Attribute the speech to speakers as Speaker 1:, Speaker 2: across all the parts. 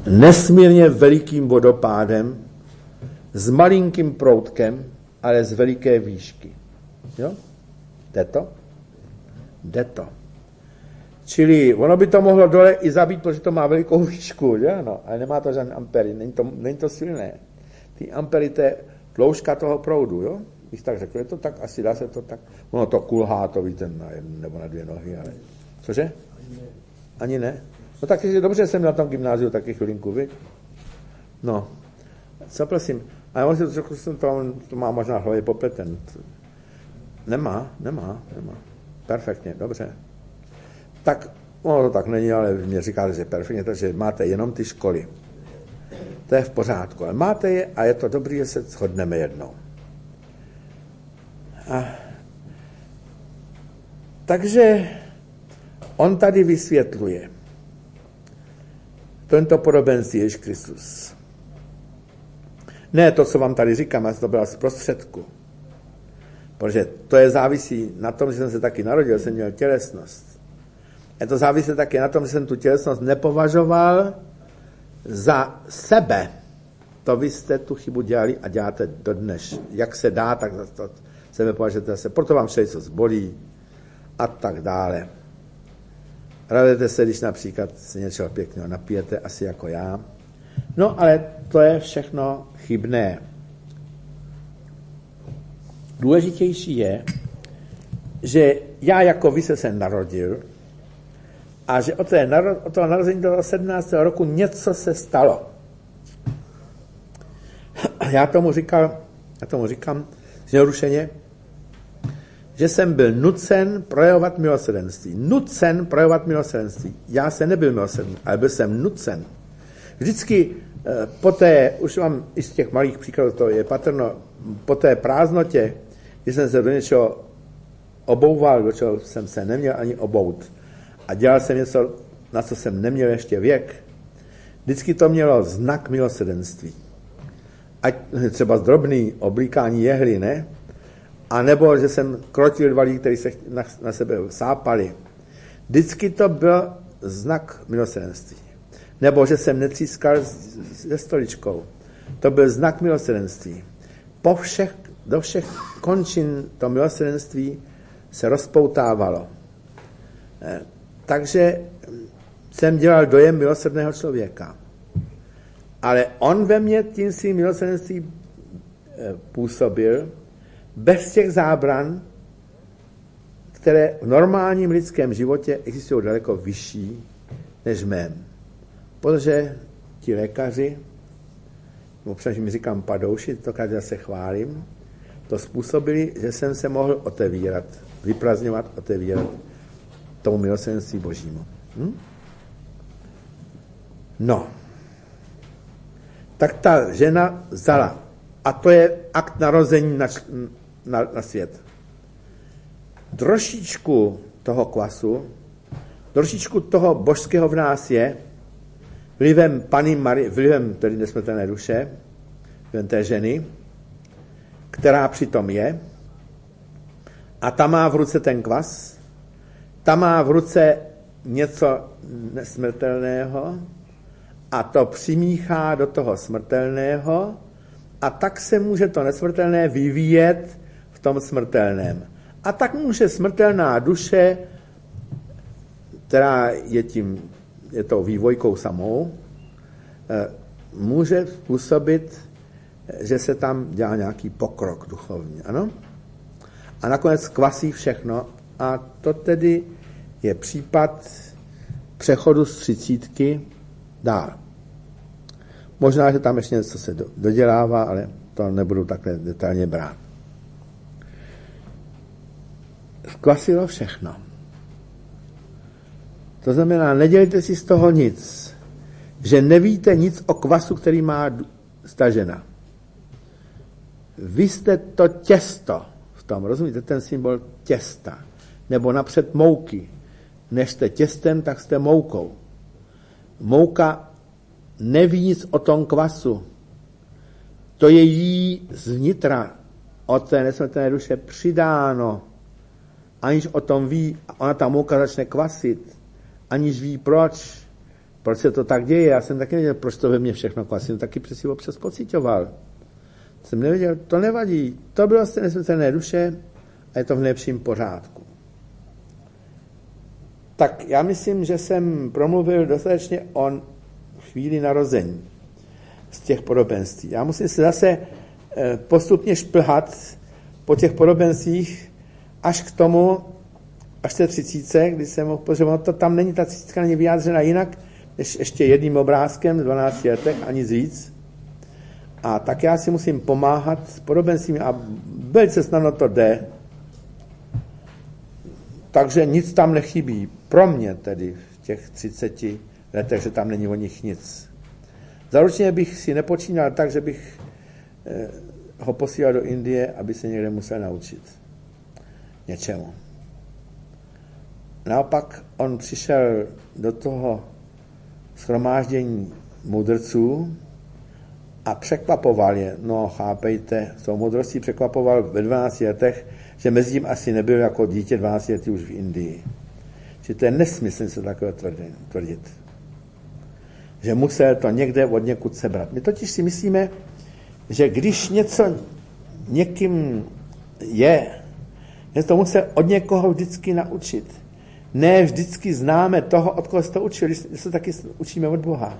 Speaker 1: nesmírně velikým vodopádem, s malinkým proudkem, ale z veliké výšky. Jo? Jde to. Čili ono by to mohlo dole i zabít, protože to má velikou výšku, že? No, ale nemá to žádné ampery, není to silné. Ty ampery, to je dloužka toho proudu, jo? Když tak řekl, je to tak, asi dá se to tak. Ono to kulhá, to víte, na jednu nebo na dvě nohy, ale... Cože? Ani ne? No tak dobře, jsem na tom gymnáziu taky chvilinku, viď? No. Co prosím? Ale on si to má možná hlavě popleten. Nemá. Perfektně, dobře. Tak, ono to tak není, ale mě říkáte, že perfektně, takže máte jenom ty školy. To je v pořádku, ale máte je a je to dobrý, že se shodneme jednou. Takže on tady vysvětluje tento podobenství Ježíš Kristus. Ne to, co vám tady říkám, ale to byla z prostředku. Protože to je závisí na tom, že jsem se taky narodil, jsem měl tělesnost. A to závisí taky na tom, že jsem tu tělesnost nepovažoval za sebe. To vy jste tu chybu dělali a děláte dodnes. Jak se dá, tak to sebe považujete zase. Proto vám všelico zbolí a tak dále. Radujete se, když například si něčeho pěkného napijete, asi jako já. No, ale to je všechno chybné. Důležitější je, že já jako vy se narodil a že od toho narození do 17. roku něco se stalo. Já tomu říkám zjednodušeně, že jsem byl nucen projevovat milosrdenství. Já jsem nebyl milosrdný, ale byl jsem nucen. Vždycky poté, už mám i z těch malých příkladů, to je patrno, po té prázdnotě, když jsem se do něčeho obouval, do čeho jsem se neměl ani obout a dělal jsem něco, na co jsem neměl ještě věk, vždycky to mělo znak milosrdenství. Ať třeba drobný oblíkání jehly, ne? A nebo, že jsem krotil dva lidi, kteří se na sebe sápali. Vždycky to byl znak milosrdenství. Nebo, že jsem netřískal se stoličkou. To byl znak milosrdenství. Do všech končin to milosrdenství se rozpoutávalo. Takže jsem dělal dojem milosrdného člověka. Ale on ve mně tím svým milosrdenství působil bez těch zábran, které v normálním lidském životě existují daleko vyšší než v mém. Protože ti lékaři, občas mi říkám padouši, to každý se chválím, to způsobili, že jsem se mohl otevírat, vyprazňovat, otevírat tomu milosrdenství Božímu. No. Tak ta žena vzala. A to je akt narození na svět. Trošičku toho kvasu, trošičku toho božského v nás je, vlivem Panny Marie, vlivem tedy nesmrtelné duše, vlivem té ženy, která přitom je, a ta má v ruce ten kvas, ta má v ruce něco nesmrtelného a to přimíchá do toho smrtelného a tak se může to nesmrtelné vyvíjet v tom smrtelném. A tak může smrtelná duše, která je tou vývojkou samou, může způsobit, že se tam dělá nějaký pokrok duchovní. Ano? A nakonec kvasí všechno. A to tedy je případ přechodu z 30 dál. Možná, že tam ještě něco se dodělává, ale to nebudu takhle detailně brát. Kvasilo všechno. To znamená, nedělejte si z toho nic. Že nevíte nic o kvasu, který má stažena. Vy jste to těsto v tom, rozumíte, ten symbol těsta. Nebo napřed mouky. Než jste těstem, tak jste moukou. Mouka neví nic o tom kvasu. To je jí zvnitra od té nesmrtelné duše přidáno. Aniž o tom ví, ona ta mouka začne kvasit. Aniž ví proč. proč se to tak děje. Já jsem taky nevěděl, proč to ve mně všechno kvasí. Jsem taky přesně občas pocitoval. Jsem nevěděl, to nevadí. To bylo z té nesmrtelné duše a je to v nejlepším pořádku. Tak já myslím, že jsem promluvil dostatečně o chvíli narození z těch podobenství. Já musím se zase postupně šplhat po těch podobenstvích až k tomu, až té 30, kdy jsem mohl pozorovat, to tam není, ta 30 není vyjádřena jinak, než ještě jedním obrázkem v 12 letech, ani víc. A tak já si musím pomáhat s podobenstvím a velice snadno to jde. Takže nic tam nechybí. Pro mě tedy v těch 30 letech, že tam není o nich nic. Zaručeně bych si nepočínal tak, že bych ho posílal do Indie, aby se někde musel naučit něčemu. Naopak on přišel do toho shromáždění mudrců a překvapoval je. No, chápejte, s tou moudrostí překvapoval ve 12 letech, že mezi tím asi nebyl jako dítě 12 letý už v Indii. Že to je nesmysl se takové tvrdit. Že musel to někde od někud sebrat. My totiž si myslíme, že když něco někým je to musel od někoho vždycky naučit. Ne vždycky známe toho, od koho se to učil, když se taky učíme od Boha.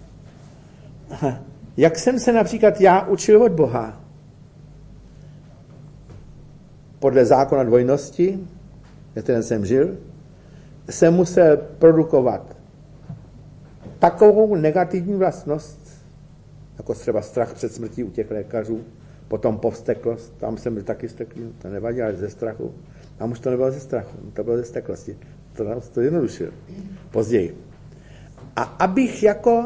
Speaker 1: Jak jsem se například já učil od Boha? Podle zákona dvojnosti, ve kterém jsem žil, jsem musel produkovat takovou negativní vlastnost, jako třeba strach před smrtí u těch lékařů, potom povsteklost, tam jsem byl taky steklý, to nevadí, ale ze strachu. Tam už to nebylo ze strachu, to bylo ze steklosti. To jednodušil později. A abych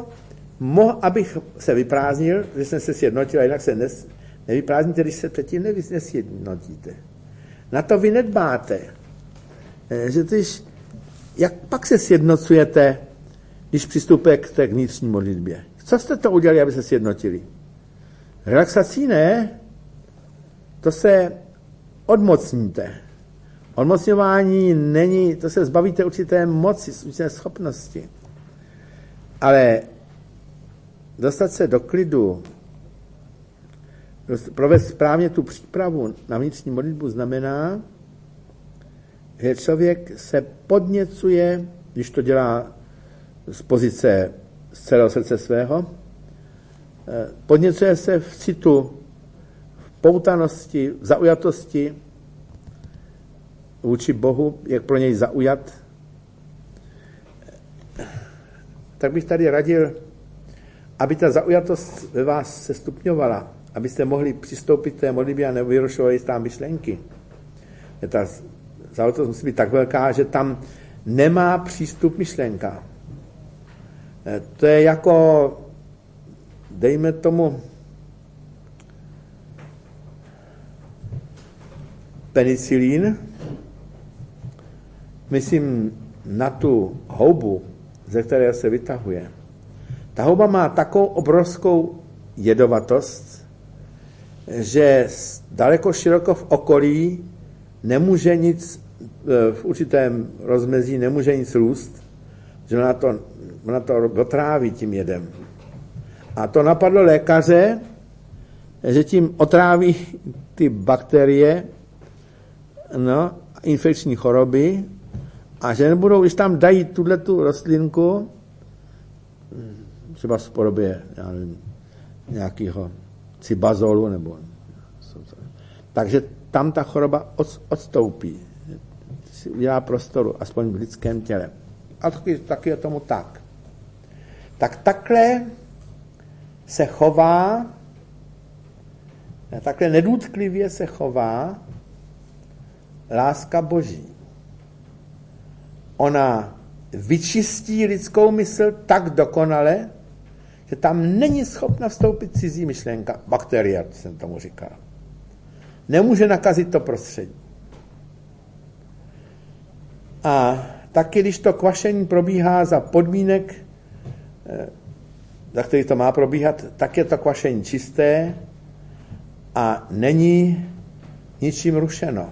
Speaker 1: se vyprázdnil, že jsem se sjednotil, a jinak se nevyprázdníte, když se předtím nesjednotíte. Na to vy nedbáte. Že když, jak pak se sjednocujete, když přistupujete k té vnitřní modlitbě? Co jste to udělali, aby se sjednotili? Relaxací ne, to se odmocníte. Odmocňování není, to se zbavíte určité moci, určité schopnosti. Ale dostat se do klidu, provést správně tu přípravu na vnitřní modlitbu znamená, že člověk se podněcuje, když to dělá z pozice z celého srdce svého, podněcuje se v citu, v poutanosti, v zaujatosti vůči Bohu, jak pro něj zaujat. Tak bych tady radil, aby ta zaujatost ve vás se stupňovala, abyste mohli přistoupit k té modlitbě a nevyrušovali tam myšlenky. Ta zaujatost musí být tak velká, že tam nemá přístup myšlenka. To je jako, dejme tomu, penicilín, myslím na tu houbu, ze které se vytahuje. Ta houba má takovou obrovskou jedovatost, že daleko široko v okolí nemůže nic, v určitém rozmezí nemůže nic růst, že ona to otráví tím jedem. A to napadlo lékaře, že tím otráví ty bakterie, infekční choroby, a že nebudou, když tam dají tu rostlinku, třeba v podobě, já nevím, nějakého cibazolu, nebo takže tam ta choroba odstoupí. Si udělá prostoru, aspoň v lidském těle. A taky je tomu tak. Tak takhle se chová, takhle nedůtklivě se chová láska Boží. Ona vyčistí lidskou mysl tak dokonale, že tam není schopna vstoupit cizí myšlenka. Bakteria, jsem tomu říkal. Nemůže nakazit to prostředí. A taky, když to kvašení probíhá za podmínek, za který to má probíhat, tak je to kvašení čisté a není ničím rušeno.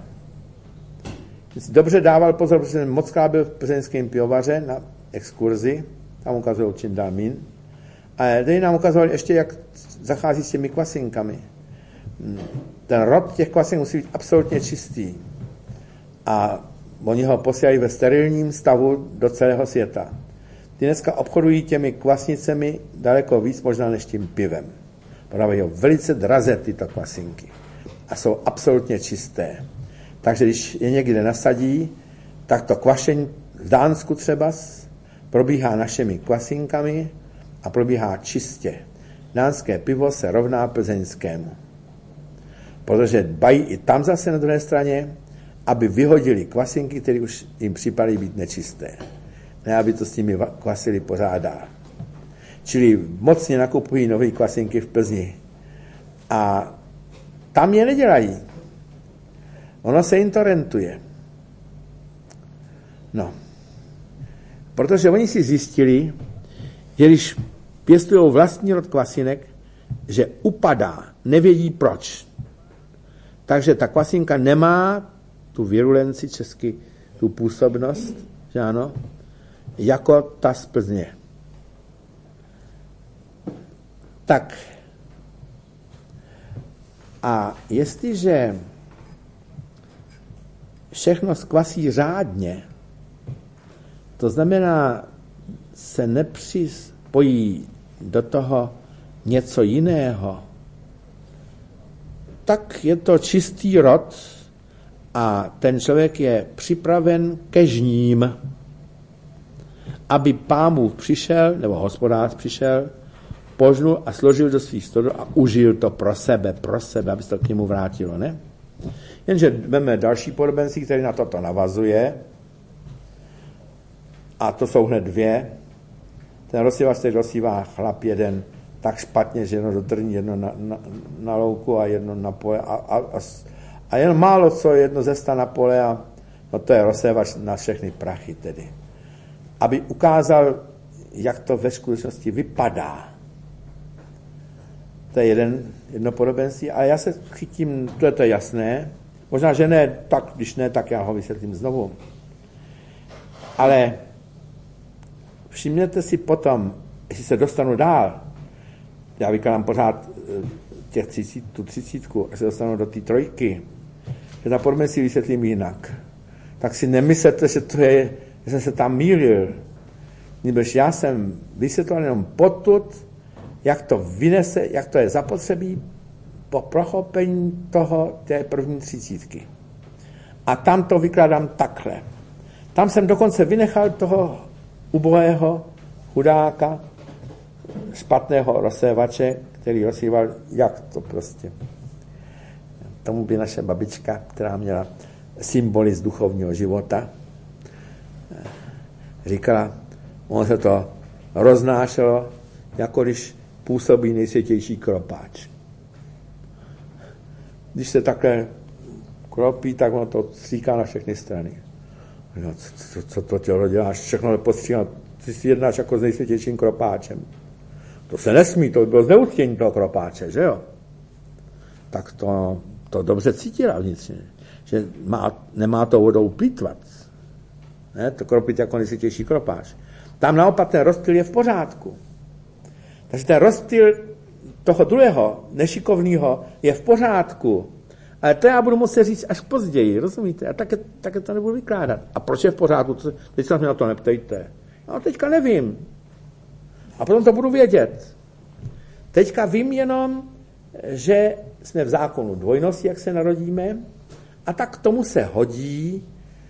Speaker 1: Dobře dával pozor, protože jsem mockrát byl v plzeňském pivovaře na exkurzi tam ukazují čím dál míň. Ale tady nám ukazovali ještě, jak zachází s těmi kvasinkami. Ten rod těch kvasink musí být absolutně čistý. A oni ho posílají ve sterilním stavu do celého světa. Ty dneska obchodují těmi kvasnicemi daleko víc možná než tím pivem. Prodávají ho velice draze tyto kvasinky. A jsou absolutně čisté. Takže když je někde nasadí, tak to kvašení v Dánsku třeba probíhá našimi kvasinkami a probíhá čistě. Dánské pivo se rovná plzeňskému. Protože dbají i tam zase na druhé straně, aby vyhodili kvasinky, které už jim připadají být nečisté. Ne, aby to s nimi kvasili pořád dál. Čili mocně nakupují nové kvasinky v Plzni. A tam je nedělají. Ono se jim to rentuje. No. Protože oni si zjistili, že když pěstují vlastní rod kvasinek, že upadá, nevědí proč. Takže ta kvasinka nemá tu virulenci česky, tu působnost, že ano, jako ta z Plzně. Tak. A jestliže všechno skvasí řádně, to znamená, se nepřispojí do toho něco jiného, tak je to čistý rod a ten člověk je připraven ke žním, aby Pánův přišel, nebo hospodář přišel, požnul a složil do svých stodů a užil to pro sebe, aby se to k němu vrátilo, ne? Jenže máme další podobenství, který na toto navazuje, a to jsou hned dvě. Ten rozsívač teď rozsívá chlap jeden tak špatně, že jedno do trní, jedno na louku a jedno na pole a jen málo co, jedno zesta na pole a no to je rozsévač na všechny prachy tedy. Aby ukázal, jak to ve skutečnosti vypadá. To je jedno podobenství, ale já se chytím, to je jasné, možná, že ne, tak když ne, tak já ho vysvětlím znovu. Ale všimněte si potom, jestli se dostanu dál, já vykládám pořád tu 30, až se dostanu do té 3, že ta podobenství vysvětlím jinak. Tak si nemyslete, že to je, že jsem se tam mýlil. Nebož já jsem vysvětlil jenom potud, jak to vynese, jak to je zapotřebí po prochopení té první 30. A tam to vykládám takhle. Tam jsem dokonce vynechal toho ubohého chudáka, špatného rozsévače, který rozsíval, jak to prostě. Tomu by naše babička, která měla symboly z duchovního života, říkala, on se to roznášelo, jako když působí nejsvětější kropáč. Když se takhle kropí, tak ono to stříká na všechny strany. No, co to tělo děláš? Všechno postříká. Ty si jednáš jako s nejsvětějším kropáčem. To se nesmí, to by bylo zneuctění toho kropáče, že jo? Tak to dobře cítila vnitřně, že nemá to vodou plýtvat. Ne? To kropit jako nejsvětější kropáč. Tam naopak ten rozptyl je v pořádku. Takže ten rozptyl toho druhého, nešikovného, je v pořádku. Ale to já budu muset říct až později, rozumíte? A také to nebudu vykládat. A proč je v pořádku? Teď se mě na to neptejte. No teďka nevím. A potom to budu vědět. Teďka vím jenom, že jsme v zákonu dvojnosti, jak se narodíme, a tak k tomu se hodí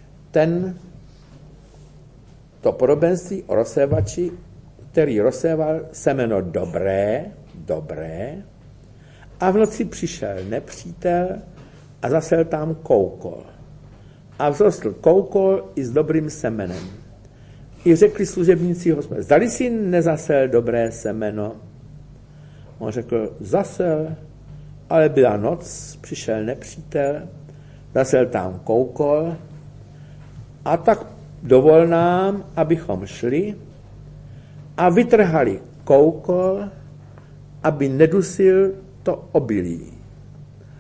Speaker 1: to podobenství o rozsévači, který rozséval semeno dobré, a v noci přišel nepřítel a zasel tam koukol. A vzrostl koukol i s dobrým semenem. I řekli služebníci hospodě, zdali si nezasel dobré semeno? On řekl, zasel, ale byla noc, přišel nepřítel, zasel tam koukol, a tak dovol nám, abychom šli a vytrhali koukol, aby nedusil to obilí.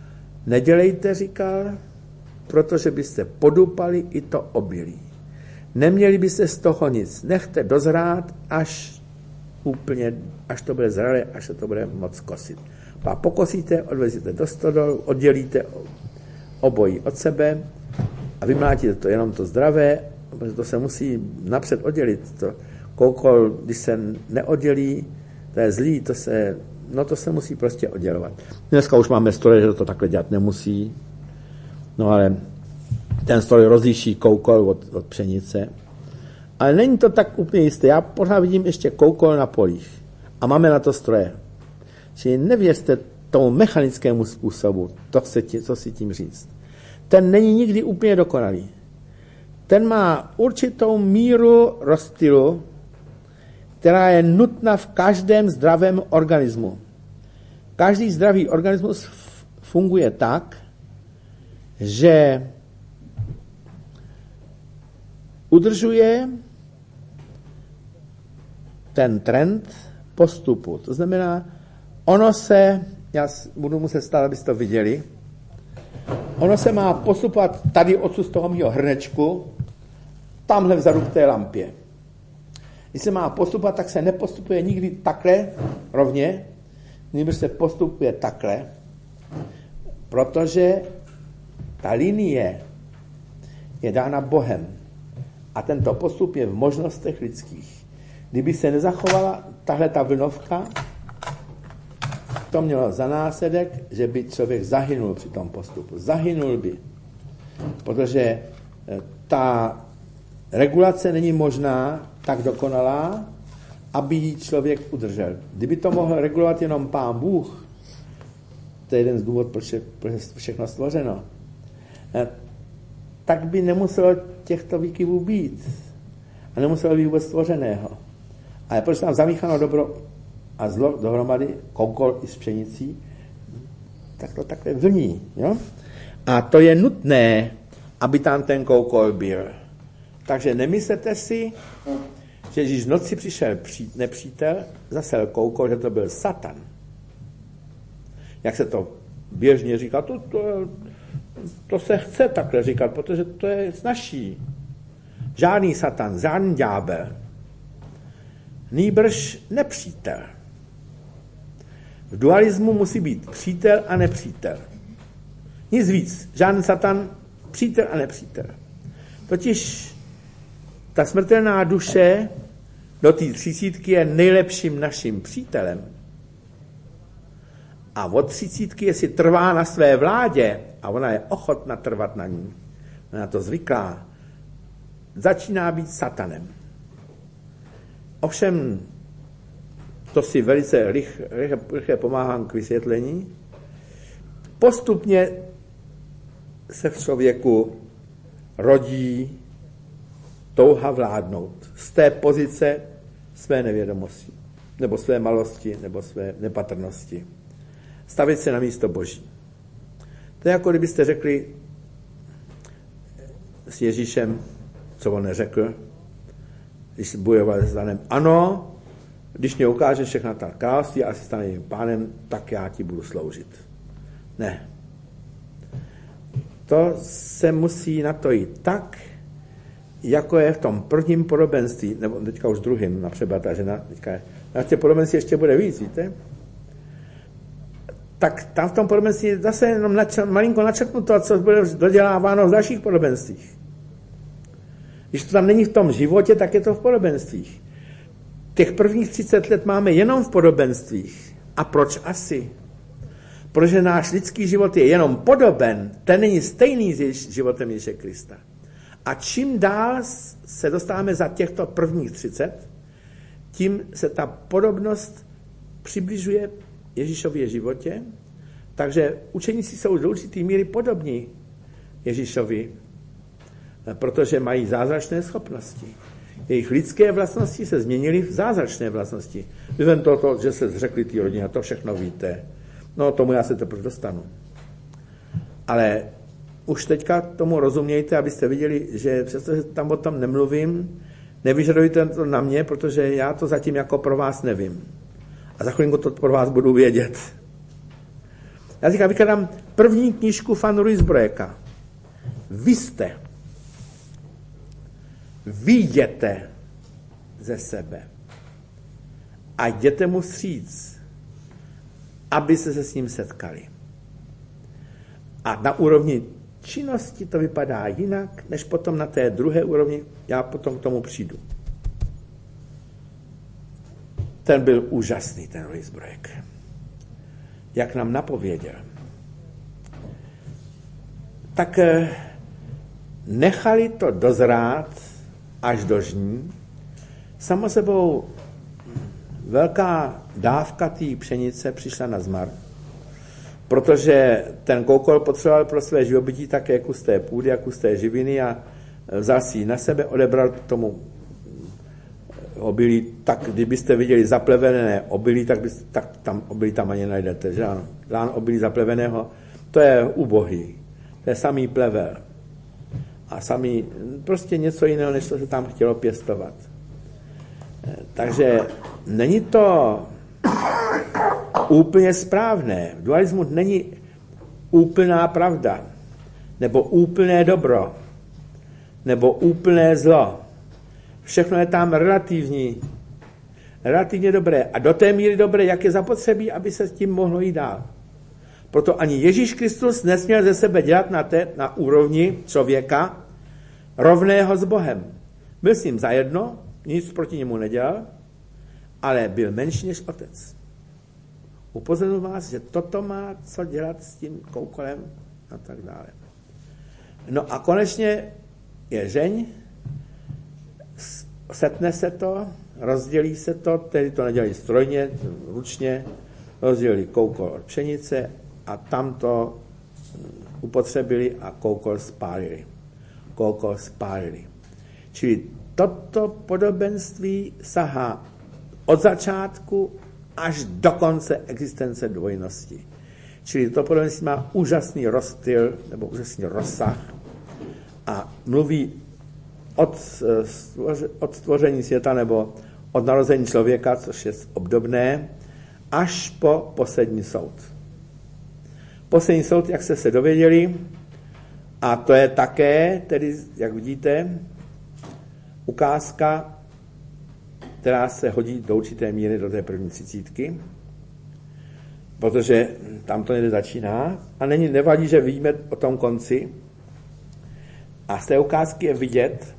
Speaker 1: Nedělejte, říkal, protože byste podupali i to obilí. Neměli byste z toho nic. Nechte dozrát, až to bude zralé, až se to bude moc kosit. Pak pokosíte, odvezíte do stodolu, oddělíte obojí od sebe a vymlátíte to jenom to zdravé, protože to se musí napřed oddělit. To koukol, když se neoddělí, to je zlý, to se musí prostě oddělovat. Dneska už máme stroje, že to takhle dělat nemusí, no ale ten stroj rozliší koukol od pšenice. Ale není to tak úplně jisté. Já pořád vidím ještě koukol na polích. A máme na to stroje. Čili nevěřte tomu mechanickému způsobu, co si tím říct. Ten není nikdy úplně dokonalý. Ten má určitou míru rozptylu, která je nutná v každém zdravém organismu. Každý zdravý organismus funguje tak, že udržuje ten trend postupu. To znamená, já budu muset stát, abyste to viděli, ono se má postupovat tady odsud z toho mého hrnečku, tamhle vzadu k té lampě. Když se má postupovat, tak se nepostupuje nikdy takhle rovně, nýbrž se postupuje takhle, protože ta linie je dána Bohem a tento postup je v možnostech lidských. Kdyby se nezachovala tahle ta vlnovka, to mělo za následek, že by člověk zahynul při tom postupu. Zahynul by, protože ta regulace není možná tak dokonalá, aby ji člověk udržel. Kdyby to mohl regulovat jenom Pán Bůh, to je jeden z důvodů, proč je všechno stvořeno, tak by nemuselo těchto výkyvů být. A nemuselo být vůbec stvořeného. Ale proč tam zamícháno dobro a zlo dohromady, koukol i s pšenicí, tak to takhle vlní. Jo? A to je nutné, aby tam ten koukol byl. Takže nemyslete si, že když v noci přišel nepřítel, zasel koukol, že to byl Satan. Jak se to běžně říká, to se chce takhle říkat, protože to je snazší. Žádný Satan, žádný ďábel. Nýbrž nepřítel. V dualismu musí být přítel a nepřítel. Nic víc. Žádný Satan, přítel a nepřítel. Totiž ta smrtelná duše do té 30 je nejlepším naším přítelem. A od 30, jestli trvá na své vládě, a ona je ochotna trvat na ní, ona na to zvyklá, začíná být satanem. Ovšem, to si velice rychle pomáhám k vysvětlení, postupně se v člověku rodí touha vládnout z té pozice své nevědomosti, nebo své malosti, nebo své nepatrnosti. Stavit se na místo Boží. To je jako kdybyste řekli s Ježíšem, co on neřekl, když bojoval s Danem. Ano, když mě ukážeš všechna ta království a si stane jim pánem, tak já ti budu sloužit. Ne. To se musí na to jít tak, jako je v tom prvním podobenství, nebo teďka už druhým, například ta žena, teďka na těch podobenství ještě bude víc, víte? Tak tam v tom podobenství zase jenom malinko načrtnuto, co bude doděláváno v dalších podobenstvích. Když to tam není v tom životě, tak je to v podobenstvích. Těch prvních 30 let máme jenom v podobenstvích. A proč asi? Protože náš lidský život je jenom podoben, ten není stejný s životem Ježíše Krista. A čím dál se dostáváme za těchto prvních 30, tím se ta podobnost přibližuje Ježíšově životě, takže učeníci jsou do určité míry podobní Ježíšovi, protože mají zázračné schopnosti. Jejich lidské vlastnosti se změnily v zázračné vlastnosti. Vyvem to, že se zřekli té rodině, to všechno víte. No, tomu já se teprve dostanu. Ale už teďka tomu rozumějte, abyste viděli, že přestože tam o tom nemluvím, nevyžadujte to na mě, protože já to zatím jako pro vás nevím. A za chvilinku to pro vás budu vědět. Já říkám, vykladám první knížku Van Ruysbroeka. Vy jste vyjděte ze sebe a jděte mu vstříc, aby se s ním setkali. A na úrovni činnosti to vypadá jinak, než potom na té druhé úrovni, já potom k tomu přijdu. Ten byl úžasný, ten Ruysbroek. Jak nám napověděl. Tak nechali to dozrát až do žní. Samo sebou velká dávka té pšenice přišla na zmar, protože ten koukol potřeboval pro své živobytí také kus té půdy a kus té živiny a vzal si ji na sebe, odebral tomu obilí, tak kdybyste viděli zaplevené obilí, tak tam obilí tam ani najdete, že ano. Lán obilí zapleveného, to je ubohý, to je samý plevel a samý, prostě něco jiného, než to se tam chtělo pěstovat. Takže není to úplně správné. V dualismu není úplná pravda, nebo úplné dobro, nebo úplné zlo. Všechno je tam relativně dobré. A do té míry dobré, jak je zapotřebí, aby se s tím mohlo jít dál. Proto ani Ježíš Kristus nesměl ze sebe dělat na úrovni člověka rovného s Bohem. Byl s ním zajedno, nic proti němu nedělal, ale byl menší než otec. Upozorňuji vás, že toto má co dělat s tím koukolem a tak dále. No a konečně je žeň, setne se to, rozdělí se to, tedy to nedělají strojně, ručně, rozdělili koukol od pšenice a tam to upotřebili a koukol spálili. Čili toto podobenství sahá od začátku až do konce existence dvojnosti. Čili to podobenství má úžasný rozstyl, nebo úžasný rozsah a mluví od stvoření světa nebo od narození člověka, což je obdobné, až po poslední soud. Poslední soud, jak jste se dověděli, a to je také, tedy, jak vidíte, ukázka, která se hodí do určité míry do té první 30, protože tam to někde začíná a nevadí, že vidíme o tom konci. A z té ukázky je vidět,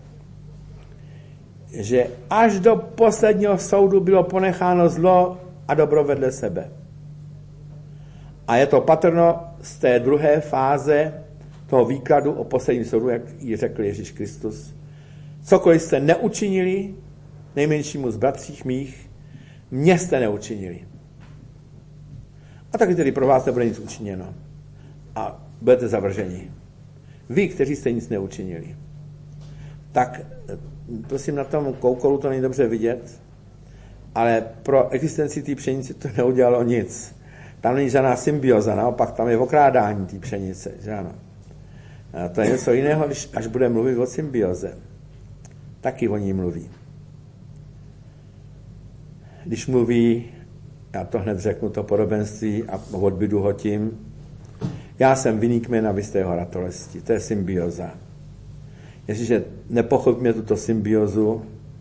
Speaker 1: že až do posledního soudu bylo ponecháno zlo a dobro vedle sebe. A je to patrno z té druhé fáze toho výkladu o posledním soudu, jak ji řekl Ježíš Kristus. Cokoliv jste neučinili, nejmenšímu z bratřích mých, mě jste neučinili. A taky tedy pro vás nebude nic učiněno. A budete zavrženi. Vy, kteří jste nic neučinili. Tak prosím, na tom koukolu to není dobře vidět, ale pro existenci té pšenice to neudělalo nic. Tam není žádná symbioza, naopak tam je okrádání té pšenice. Že ano? A to je něco jiného, až bude mluvit o symbioze. Taky o ní mluví. Když mluví, já to hned řeknu, to podobenství a odbydu ho tím, já jsem vinný kmen a vy jste jeho ratolesti. To je symbioza. Jestliže nepochopíme tuto symbiozu,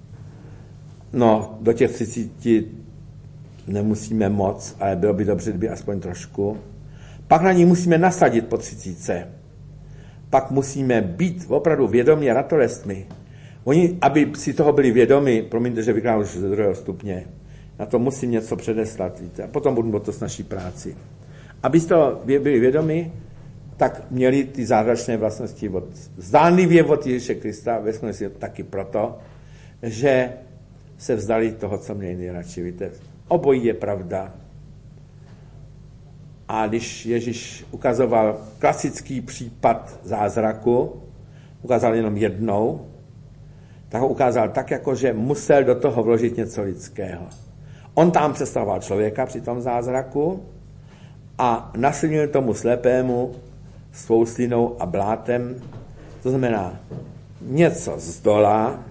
Speaker 1: no do těch 30 nemusíme moc, ale bylo by dobře, kdyby aspoň trošku. Pak na ní musíme nasadit po 30. Pak musíme být opravdu vědomí ratolestmi. Oni, aby si toho byli vědomi, promiňte, že vykládám už ze 2. stupně, na to musím něco předeslat, víte, a potom budu to s naší práci. Aby z toho byli vědomi, tak měli ty zázračné vlastnosti zdánlivě od Ježíše Krista, ve skutečnosti taky proto, že se vzdali toho, co měli nejradši. Víte, obojí je pravda. A když Ježíš ukazoval klasický případ zázraku, ukázal jenom jednou, tak ho ukázal tak, jako že musel do toho vložit něco lidského. On tam představoval člověka při tom zázraku a nasilnil tomu slepému svou slinou a blátem, to znamená něco z dola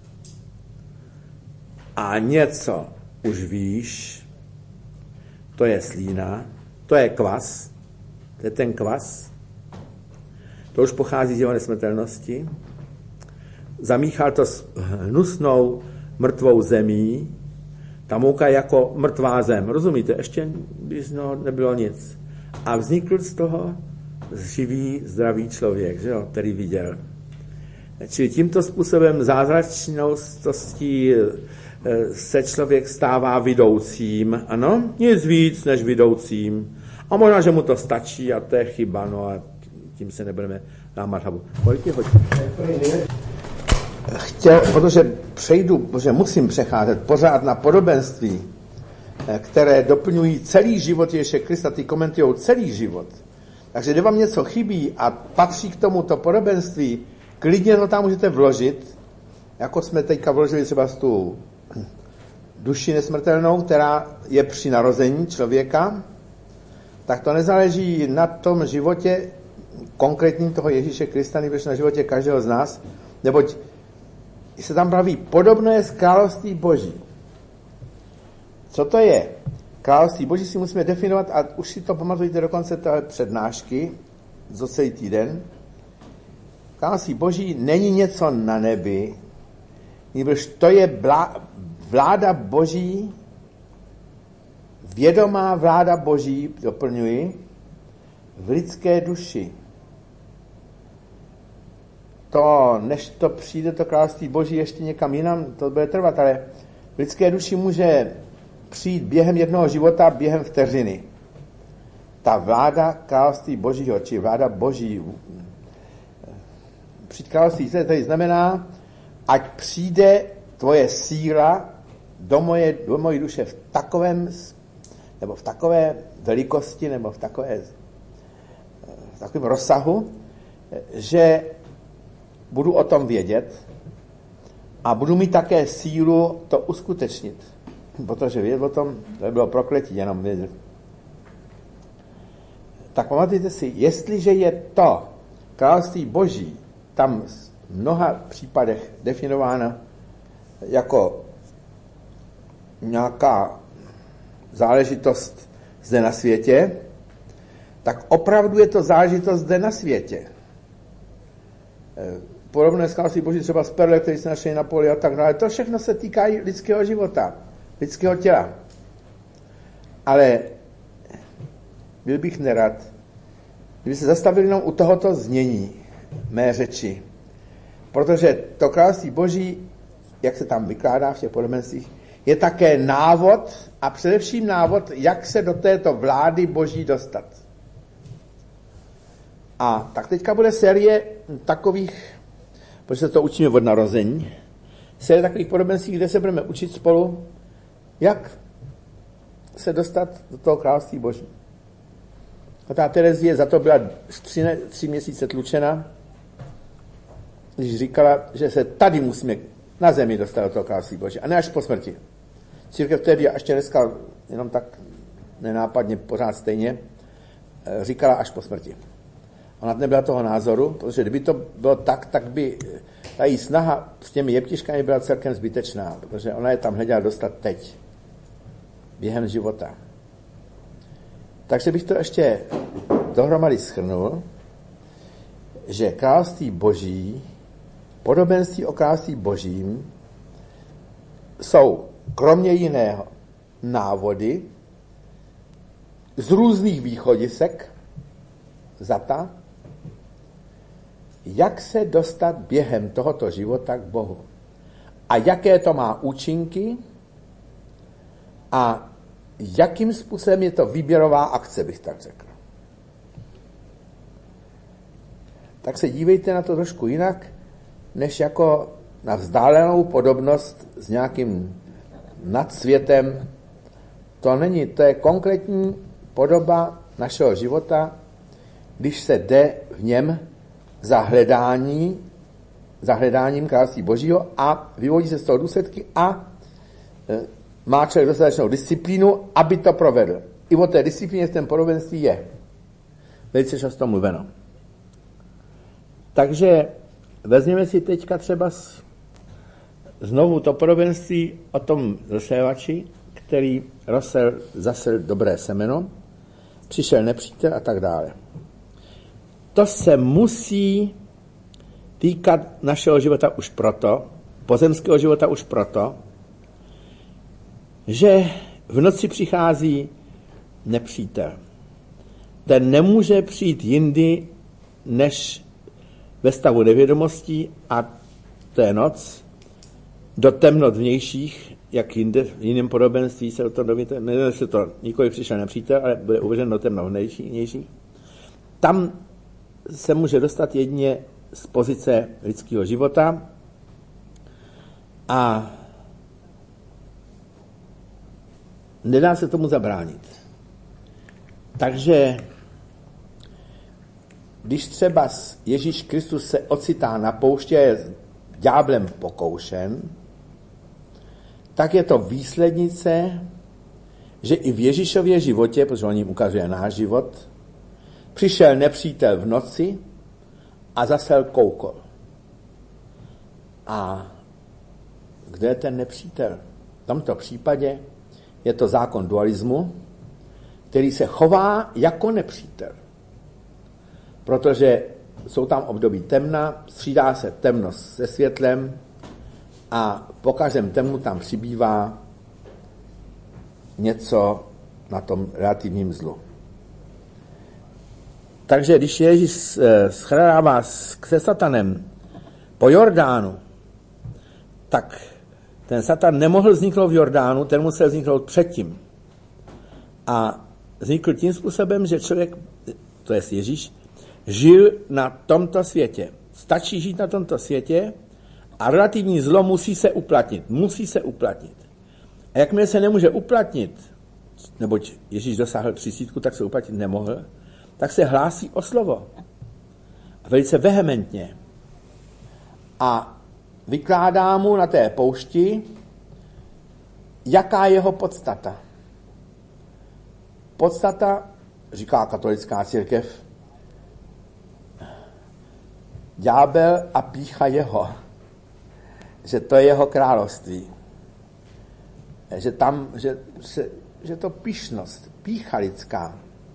Speaker 1: a něco už víš, to je slína, to je kvas, to je ten kvas, to už pochází z jeho nesmrtelnosti zamíchal to s hnusnou mrtvou zemí. Ta mouka je jako mrtvá zem, rozumíte? Ještě by z toho nebylo nic. A vznikl z toho živý, zdravý člověk, že jo, který viděl. Čili tímto způsobem zázračností se člověk stává vidoucím, ano, nic víc než vidoucím. A možná, že mu to stačí a to je chyba, no a tím se nebudeme lámat hlavu. Kolik je hodin? Protože musím přecházet pořád na podobenství, které doplňují celý život Ježíše Krista, ty komentují celý život. Takže kde vám něco chybí a patří k tomuto podobenství, klidně to tam můžete vložit, jako jsme teďka vložili třeba tu duši nesmrtelnou, která je při narození člověka, tak to nezáleží na tom životě konkrétním toho Ježíše Krista, nebo na životě každého z nás, neboť se tam praví, podobné je z království Boží. Co to je? Království Boží si musíme definovat, a už si to pamatujte do konce té přednášky, za celý týden. Království Boží není něco na nebi, nebož to je vláda Boží, vědomá vláda Boží, doplňuji, v lidské duši. To, než to přijde to království Boží ještě někam jinam, to bude trvat, ale v lidské duši může přijít během jednoho života, během vteřiny. Ta vláda království Božího, či vláda Boží, přijít království se tady znamená, ať přijde tvoje síla do mojí duše v takovém, nebo v takové velikosti, nebo v takovém rozsahu, že budu o tom vědět a budu mít také sílu to uskutečnit. Protože vědět o tom, to by bylo prokletí, jenom vědět. Tak pamatujte si, jestliže je to království Boží tam v mnoha případech definováno jako nějaká záležitost zde na světě, tak opravdu je to záležitost zde na světě. Podobné království Boží třeba z perle, který se našli na poli a tak dále. To všechno se týká lidského života, lidského těla. Ale byl bych nerad, kdyby se zastavili jenom u tohoto znění mé řeči. Protože to království Boží, jak se tam vykládá v těch podobenstvích, je také návod a především návod, jak se do této vlády Boží dostat. A tak teďka bude série takových, protože se to učíme od narození, série takových podobenství, kde se budeme učit spolu, jak se dostat do toho království Boží. A ta Terezie za to byla 3 měsíce tlučena, když říkala, že se tady musíme na zemi dostat do toho království Boží, a ne až po smrti. Církev tehdy a ještě dneska jenom tak nenápadně pořád stejně říkala až po smrti. Ona nebyla toho názoru, protože kdyby to bylo tak, tak by ta její snaha s těmi jeptiškami byla celkem zbytečná, protože ona je tam hleděla dostat teď, během života. Takže bych to ještě dohromady shrnul, že království Boží, podobenství o království Božím jsou kromě jiného návody z různých východisek zata, jak se dostat během tohoto života k Bohu. A jaké to má účinky a jakým způsobem je to výběrová akce, bych tak řekl. Tak se dívejte na to trošku jinak, než jako na vzdálenou podobnost s nějakým nadsvětem. To není, to je konkrétní podoba našeho života, když se jde v něm za hledáním království Božího a vyvodí se z toho důsledky a má člověk dostatečnou disciplínu, aby to provedl. I o té disciplíně v tom podobenství je velice často mluveno. Takže vezměme si teďka třeba znovu to podobenství o tom zasévači, který zasel dobré semeno, přišel nepřítel a tak dále. To se musí týkat našeho života už proto, pozemského života už proto, že v noci přichází nepřítel. Ten nemůže přijít jindy, než ve stavu nevědomostí, a to je noc, do temnot vnějších, jak jinde, v jiném podobenství se o tom dovíte, ne, že to nikoli přišel nepřítel, ale bude uvržen do temnot vnějších. Tam se může dostat jedině z pozice lidského života a nedá se tomu zabránit. Takže když třeba Ježíš Kristus se ocitá na poušti a je ďáblem pokoušen, tak je to výslednice, že i v Ježíšově životě, protože on jim ukazuje náš život, přišel nepřítel v noci a zasel koukol. A kde je ten nepřítel? V tomto případě je to zákon dualismu, který se chová jako nepřítel. Protože jsou tam období temna, střídá se temnost se světlem a po každém temnu tam přibývá něco na tom relativním zlu. Takže když Ježíš shledává se satanem po Jordánu, tak ten satan nemohl vzniknout v Jordánu, ten musel vzniknout předtím. A vznikl tím způsobem, že člověk, to je Ježíš, žil na tomto světě. Stačí žít na tomto světě a relativní zlo musí se uplatnit. Musí se uplatnit. A jakmile se nemůže uplatnit, neboť Ježíš dosáhl 30, tak se uplatnit nemohl, tak se hlásí o slovo. A velice vehementně. A vykládá mu na té poušti, jaká je jeho podstata. Podstata, říká katolická církev, ďábel a pýcha jeho, že to je jeho království. Že tam, že to pyšnost, pýcha lidská.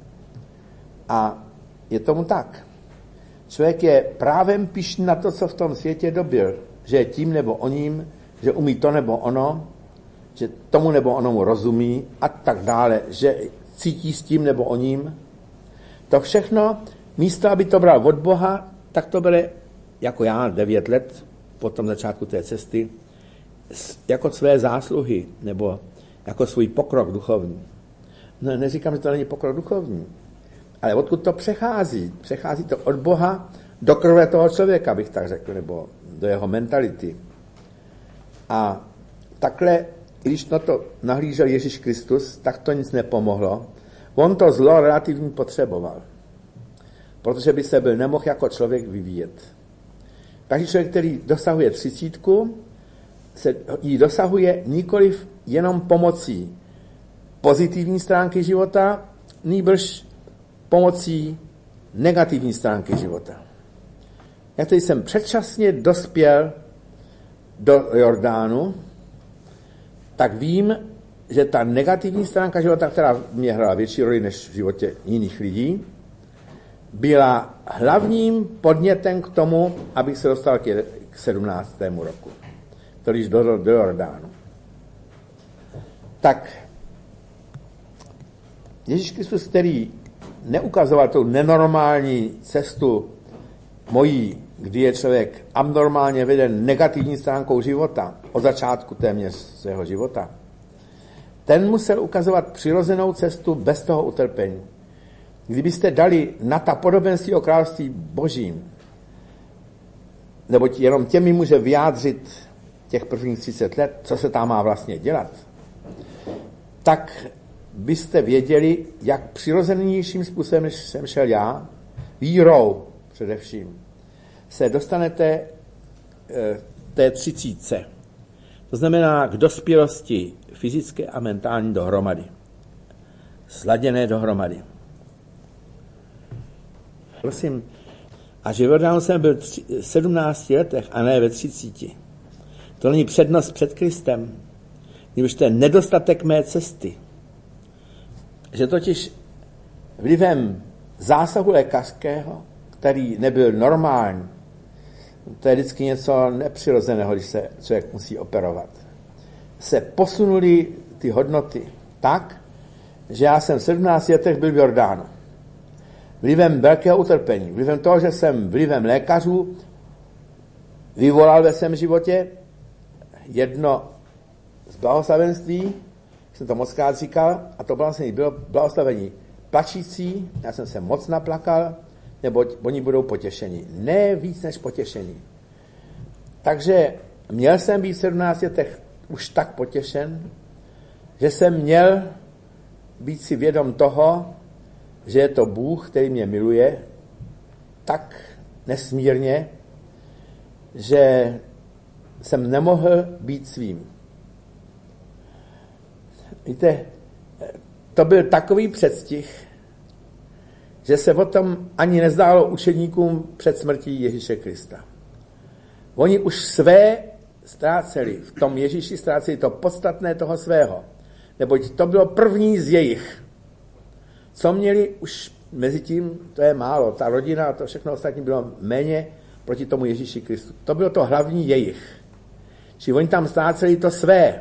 Speaker 1: A je tomu tak. Člověk je právem pyšný na to, co v tom světě dobil. Že je tím nebo oním, že umí to nebo ono, že tomu nebo onomu rozumí a tak dále, že cítí s tím nebo oním. To všechno, místo, aby to bral od Boha, tak to bere, jako já 9 let po tom začátku té cesty, jako své zásluhy, nebo jako svůj pokrok duchovní. No, neříkám, že to není pokrok duchovní, ale odkud to přechází? Přechází to od Boha do krve toho člověka, bych tak řekl, nebo do jeho mentality. A takhle, když na to nahlížel Ježíš Kristus, tak to nic nepomohlo. On to zlo relativně potřeboval, protože by se byl nemohl jako člověk vyvíjet. Takže člověk, který dosahuje 30, se jí dosahuje nikoliv jenom pomocí pozitivní stránky života, nýbrž pomocí negativní stránky života. Já tedy jsem předčasně dospěl do Jordánu, tak vím, že ta negativní stránka života, která mě hrála větší roli než v životě jiných lidí, byla hlavním podnětem k tomu, abych se dostal k 17. roku, když dojel do Jordánu. Tak Ježíš Kristus, který neukazoval tu nenormální cestu mojí, kdy je člověk abnormálně veden negativní stránkou života, od začátku téměř svého života, ten musel ukazovat přirozenou cestu bez toho utrpení. Kdybyste dali na ta podobenství o království božím, neboť jenom těmi může vyjádřit těch prvních 30 let, co se tam má vlastně dělat, tak byste věděli, jak přirozenějším způsobem, než jsem šel já, vírou především, se dostanete té 30. To znamená k dospělosti fyzické a mentální dohromady. Sladěné dohromady. Prosím, a že v Jordánu jsem byl v 17 letech a ne ve 30. To není přednost před Kristem, když to je nedostatek mé cesty. Že totiž vlivem zásahu lékařského, který nebyl normální, to je vždycky něco nepřirozeného, když se člověk musí operovat, se posunuly ty hodnoty tak, že já jsem v 17 letech byl v Jordánu. Vlivem velkého utrpení, vlivem toho, že jsem vlivem lékařů vyvolal ve svém životě jedno z blahoslavenství, jsem to mockrát říkal, a to bylo blahoslavení plačící, já jsem se moc naplakal, neboť oni budou potěšeni. Ne víc než potěšení. Takže měl jsem být v 17 letech už tak potěšen, že jsem měl být si vědom toho, že je to Bůh, který mě miluje tak nesmírně, že jsem nemohl být svým. Víte, to byl takový předstih, že se o tom ani nezdálo učedníkům před smrtí Ježíše Krista. Oni už své ztráceli, v tom Ježíši ztráceli to podstatné toho svého, neboť to bylo první z jejich. Co měli už mezi tím, to je málo, ta rodina a to všechno ostatní bylo méně proti tomu Ježíši Kristu. To bylo to hlavní jejich. Čili oni tam ztráceli to své.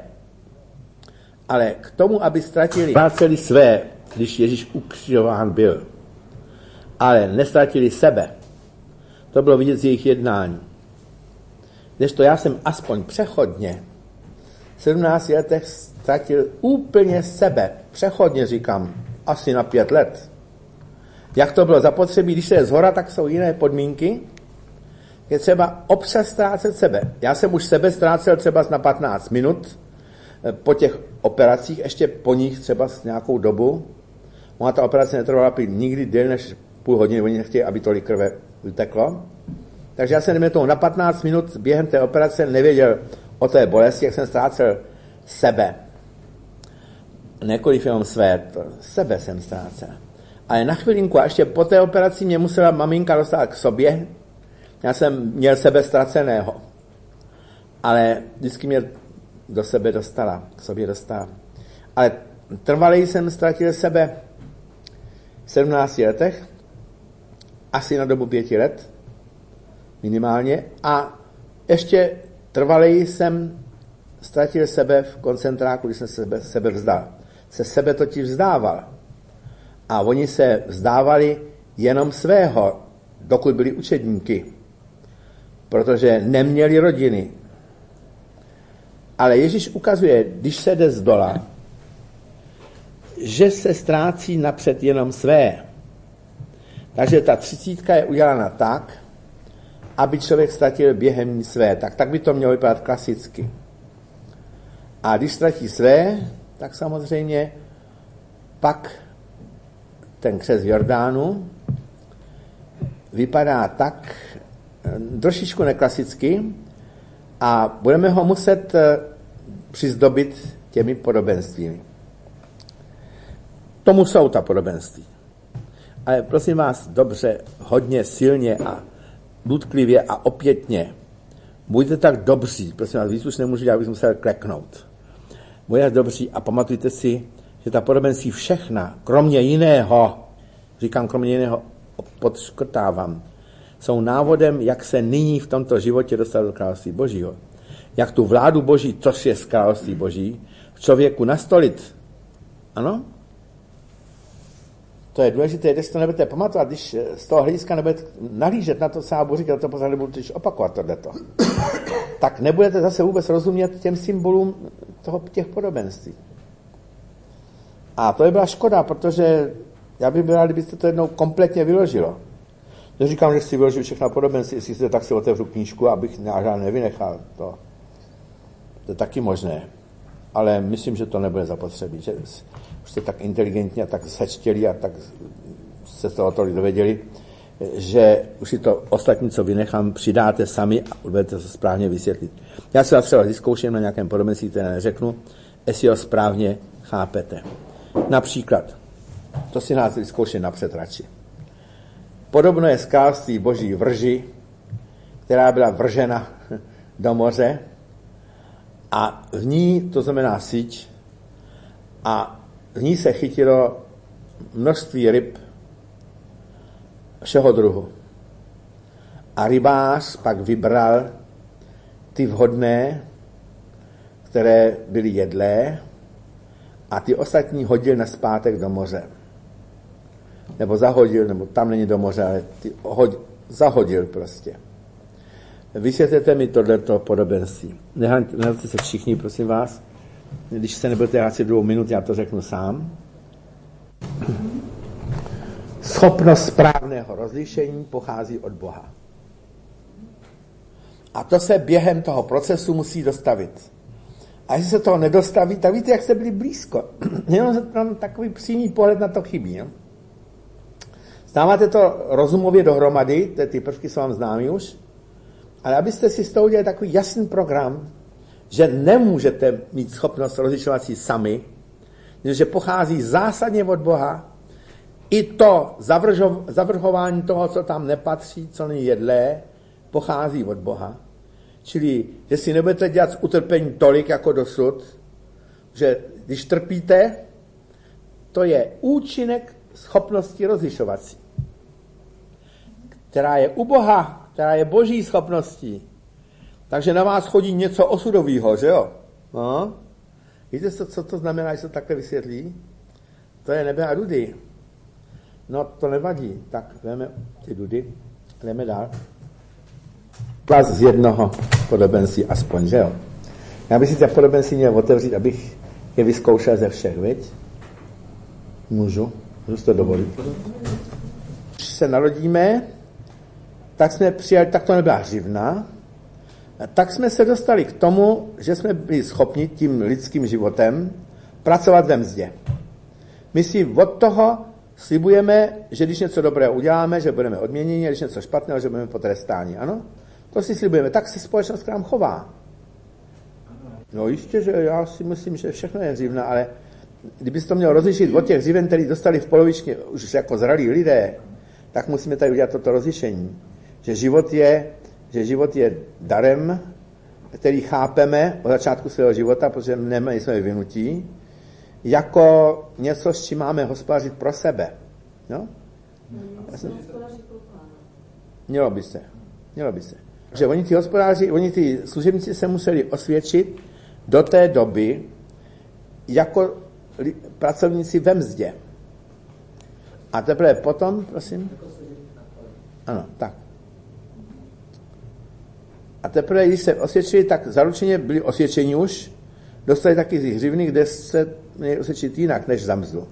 Speaker 1: Ale k tomu, aby ztráceli své, když Ježíš ukřižován byl, ale nestratili sebe, to bylo vidět z jejich jednání. Kdežto já jsem aspoň přechodně v 17 letech ztratil úplně sebe. Přechodně říkám, asi na 5 let. Jak to bylo zapotřebí, když se je zhora, tak jsou jiné podmínky. Je třeba občas ztrácet sebe. Já jsem už sebe ztrácel třeba na 15 minut po těch operacích, ještě po nich třeba s nějakou dobu. Ona ta operace netrvala nikdy déle než půl hodiny, oni nechtějí, aby tolik krve vyteklo. Takže já jsem neměl tomu na 15 minut během té operace nevěděl o té bolesti, jak jsem ztrácel sebe. Nekoliv jenom své, sebe jsem ztrácel. Ale na chvilinku, a ještě po té operaci mě musela maminka dostat k sobě. Já jsem měl sebe ztraceného. Ale vždycky mě do sebe dostala, k sobě dostala. Ale trvaleji jsem ztratil sebe v 17 letech, asi na dobu 5 let, minimálně, a ještě trvaleji jsem ztratil sebe v koncentráku, když jsem sebe vzdal. Se sebe totiž vzdával. A oni se vzdávali jenom svého, dokud byli učedníky, protože neměli rodiny. Ale Ježíš ukazuje, když se jde z dola, že se ztrácí napřed jenom své. Takže ta 30 je udělána tak, aby člověk ztratil během ní své. Tak by to mělo vypadat klasicky. A když ztratí své, tak samozřejmě pak ten křest v Jordánu vypadá tak trošičku neklasicky a budeme ho muset přizdobit těmi podobenstvími. Tomu jsou ta podobenství. Ale prosím vás, dobře, hodně silně a důtklivě a opětně. Buďte tak dobří, prosím vás, víc už nemůžu dělat, abych musel kleknout. Buďte dobří a pamatujte si, že ta podobenství všechna, kromě jiného, říkám kromě jiného, podškrtávám, jsou návodem, jak se nyní v tomto životě dostat do království Božího. Jak tu vládu Boží, což je z království Boží, v člověku nastolit. Ano? To je důležité, když to nebudete pamatovat, když z toho hlediska nebudete nahlížet na to, co já budu říkat, to pořád nebudu opakovat tohleto, tak nebudete zase vůbec rozumět těm symbolům těch podobenství. A to je byla škoda, protože já bych byl rád, kdybyste to jednou kompletně vyložilo. Neříkám, že si vyložil všechna podobenství, jestli jste tak si otevřu knížku, abych žádné nevynechal. To je taky možné. Ale myslím, že to nebude zapotřebí. Že už jste tak inteligentní a tak sečtěli a tak se z toho tolik dověděli, že už si to ostatní, co vynechám, přidáte sami a budete to správně vysvětlit. Já se vás třeba vyzkouším na nějakém podobenství, které neřeknu, jestli ho správně chápete. Například, to si nás vyzkouším napřed radši. Podobno je z království Boží vrži, která byla vržena do moře a v ní, to znamená síť, a v ní se chytilo množství ryb všeho druhu. A rybář pak vybral ty vhodné, které byly jedlé, a ty ostatní hodil nazpátek do moře. Nebo zahodil, nebo tam není do moře, ale zahodil prostě. Vysvětlete mi tohleto podobenství. Nehádejte se všichni, prosím vás. Když se nebudete hádat 2 minut, já to řeknu sám. Schopnost správného rozlišení pochází od Boha. A to se během toho procesu musí dostavit. A jestli se toho nedostaví, tak víte, jak jste byli blízko. Jenom tam takový přímý pohled na to chybí. No? Znáváte to rozumově dohromady, ty prvky jsou vám známí už, ale abyste si z toho udělali takový jasný program, že nemůžete mít schopnost rozlišovat si sami, že pochází zásadně od Boha, i to zavrhování toho, co tam nepatří, co není jedlé, pochází od Boha. Čili, že si nebudete dělat z utrpení tolik jako dosud, že když trpíte, to je účinek schopnosti rozlišovat si, která je u Boha, která je boží schopností. Takže na vás chodí něco osudového, že jo? No. Víte, co to znamená, že to takhle vysvětlí? To je nebe a dudy. No, to nevadí. Tak, jdeme ty dudy, jdeme dál. Klas z jednoho podobenství aspoň, že jo? Já bych si těch podobenství měl otevřít, abych je vyzkoušel ze všech, viď? Můžu si to dovolit. Když se narodíme, tak jsme přijali, tak to nebyla hřivna, tak jsme se dostali k tomu, že jsme byli schopni tím lidským životem pracovat ve mzdě. My si od toho slibujeme, že když něco dobrého uděláme, že budeme odměněni, a když něco špatného, že budeme potrestáni. Ano? To si slibujeme. Tak se společnost k nám chová. No jistě, že já si myslím, že všechno je hřivna, ale kdybyste to měl rozlišit od těch hřiven, který dostali v polovičně už jako zralí lidé, tak musíme tady udělat toto rozlišení. Že život je darem, který chápeme od začátku svého života, protože nejsme vyvinutí, jako něco, s čím máme hospodařit pro sebe. No? Mělo by se. Že oni ty hospodáři, oni ty služebníci se museli osvědčit do té doby jako pracovníci ve mzdě. A teprve potom, prosím? Ano, tak. A teprve, když se osvědčili, tak zaručeně byli osvědčeni už, dostali taky z hřivny, kde se měli osvědčit jinak, než za mzdu.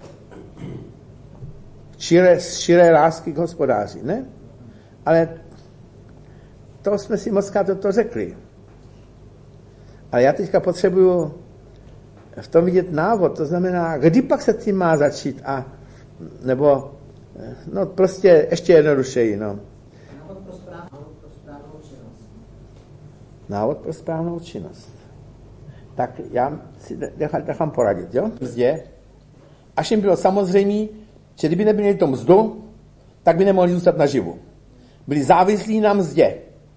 Speaker 1: Širé lásky k hospodáři, ne? Ale to jsme si mockrát to řekli. Ale já teďka potřebuju v tom vidět návod, to znamená, kdy pak se tím má začít nebo, no prostě ještě jednodušeji, no. Návod pro správnou činnost. Tak já si nechám poradit, jo? Mzdě. Až jim bylo samozřejmé, že kdyby nebyli to mzdu, tak by nemohli zůstat naživu. Byli závislí na mzdě.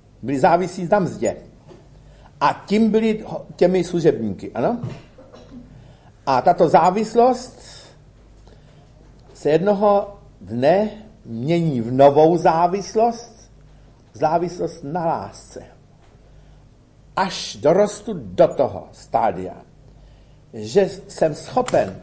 Speaker 1: A tím byli těmi služebníky, ano? A tato závislost se jednoho dne mění v novou závislost na lásce. Až dorostu do toho stádia, že jsem schopen,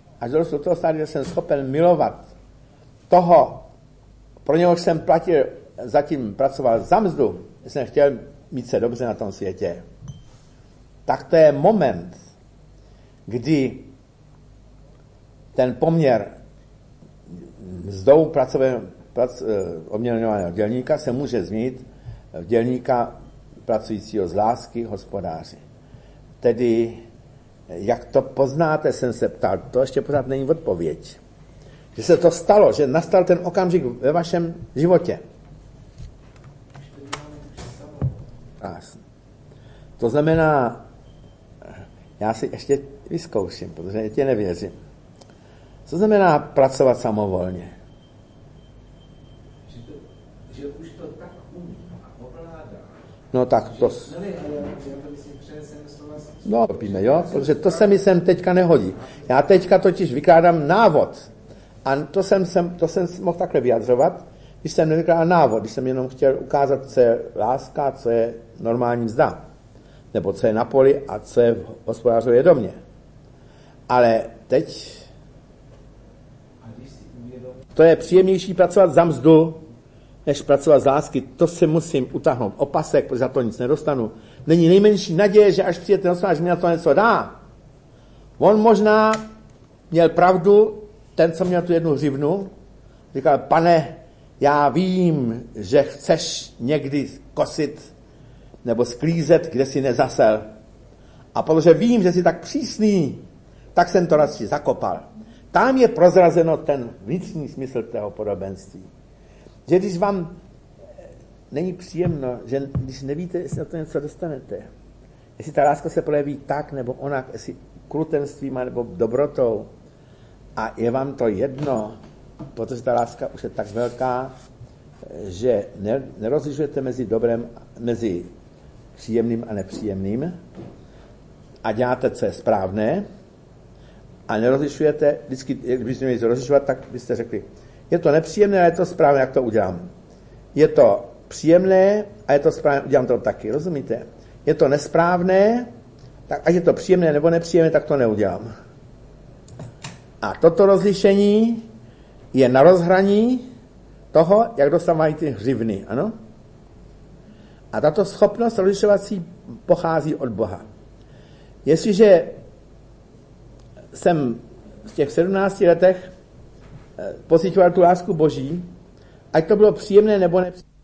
Speaker 1: milovat toho, pro něho jsem zatím pracoval za mzdu, že jsem chtěl mít se dobře na tom světě, tak to je moment, kdy ten poměr mzdou odměňovaného dělníka se může změnit v dělníka pracujícího z lásky hospodáři. Tedy, jak to poznáte, jsem se ptal, to ještě pořád není odpověď. Že se to stalo, že nastal ten okamžik ve vašem životě. Krásně. To znamená, já si ještě vyzkouším, protože tě nevěřím. Co znamená pracovat samovolně?
Speaker 2: Že už to tak umí a ovládá.
Speaker 1: No tak to... No, píme, jo? Protože to se mi sem teďka nehodí. Já teďka totiž vykládám návod. A to jsem mohl takhle vyjadřovat, když jsem nevykládal návod, když jsem jenom chtěl ukázat, co je láska, co je normální mzda, nebo co je na poli a co je v hospodářově domě. Ale teď to je příjemnější pracovat za mzdu, než pracovat z lásky. To si musím utáhnout opasek, protože za to nic nedostanu. Není nejmenší naděje, že až přijde ten hospodář, mi na to něco dá. On možná měl pravdu, ten, co měl tu 1 hřivnu, říkal, pane, já vím, že chceš někdy kosit nebo sklízet, kde si nezasel. A protože vím, že jsi tak přísný, tak jsem to radši zakopal. Tam je prozrazeno ten vnitřní smysl tého podobenství. Že když vám není příjemno, že když nevíte, jestli na to něco dostanete, jestli ta láska se projeví tak nebo onak, jestli krutenstvím nebo dobrotou, a je vám to jedno, protože ta láska už je tak velká, že nerozlišujete mezi příjemným a nepříjemným a děláte, co je správné, a nerozlišujete, vždycky, když měli to rozlišovat, tak byste řekli, je to nepříjemné, a je to správné, jak to udělám. Je to příjemné a je to správné, udělám to taky, rozumíte? Je to nesprávné, tak ať je to příjemné nebo nepříjemné, tak to neudělám. A toto rozlišení je na rozhraní toho, jak dostávají ty hřivny, ano? A tato schopnost rozlišovací pochází od Boha. Jestliže jsem v těch 17 letech pocitoval tu lásku Boží, ať to bylo příjemné nebo nepříjemné,